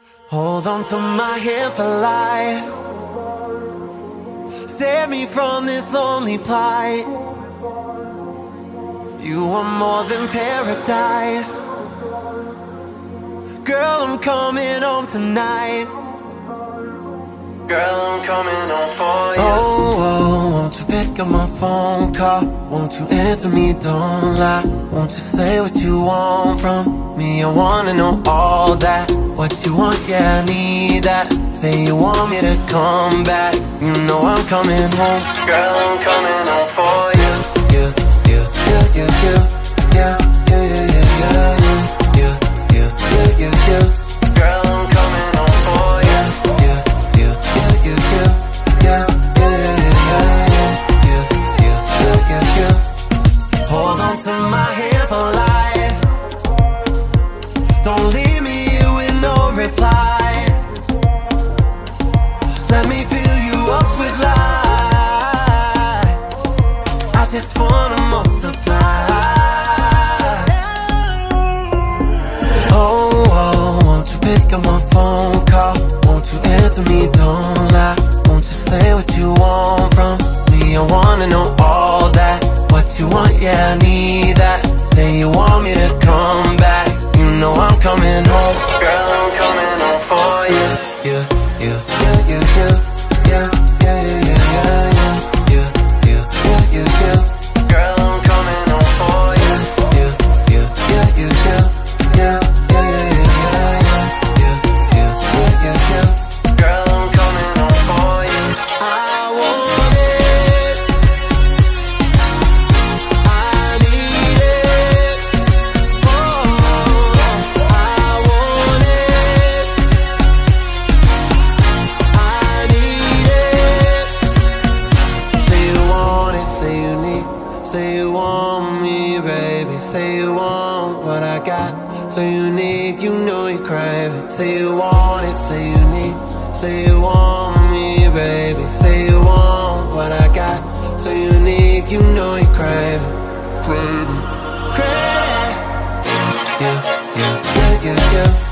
Hold on to my hand for life. Save me from this lonely plight. You are more than paradise. Girl, I'm coming home tonight. Girl, I'm coming home for you. Oh, won't you pick up my phone call? Won't you answer me, don't lie? Won't you say what you want from me? I wanna know all that. What you want, yeah, I need that. Say you want me to come back. You know I'm coming home. Girl, I'm coming home for you. You, you, you, you, you. Yeah, yeah, yeah, yeah, yeah, you. You, you, you, you, you. Girl, I'm coming home for you. You, you, you, you, you. Yeah, yeah, yeah, yeah, yeah, you. You, you, you, you, you. Hold on to my hand for life. Don't leave me here with no reply. Let me fill you up with light. I just wanna multiply. Oh, won't you pick up my phone call? Won't you answer me, don't lie? Won't you say what you want from me? I wanna know all that. What you want, yeah, I need that. Say you want me to come back. You know I'm coming home. Girl, I'm coming home for you. You, you, you, you, you. Yeah, yeah, yeah, yeah, yeah, yeah. You, you, you, you, you. Girl, I'm coming home for you. You, you, you, you, you. Yeah, yeah, yeah, yeah, yeah, yeah. You, you, you, you, you. Girl, I'm coming home for you. I want it. I need it. Oh, I want it. I need it. Say you want it, say you need. Say you want me, baby. Say you want what I got. So unique, you know you crave it. Say you want it, say you need. Say you want me, baby. Say you want what I got. So unique, you know you crave it. Crave it. Crave it. Yeah, yeah, yeah, yeah, yeah.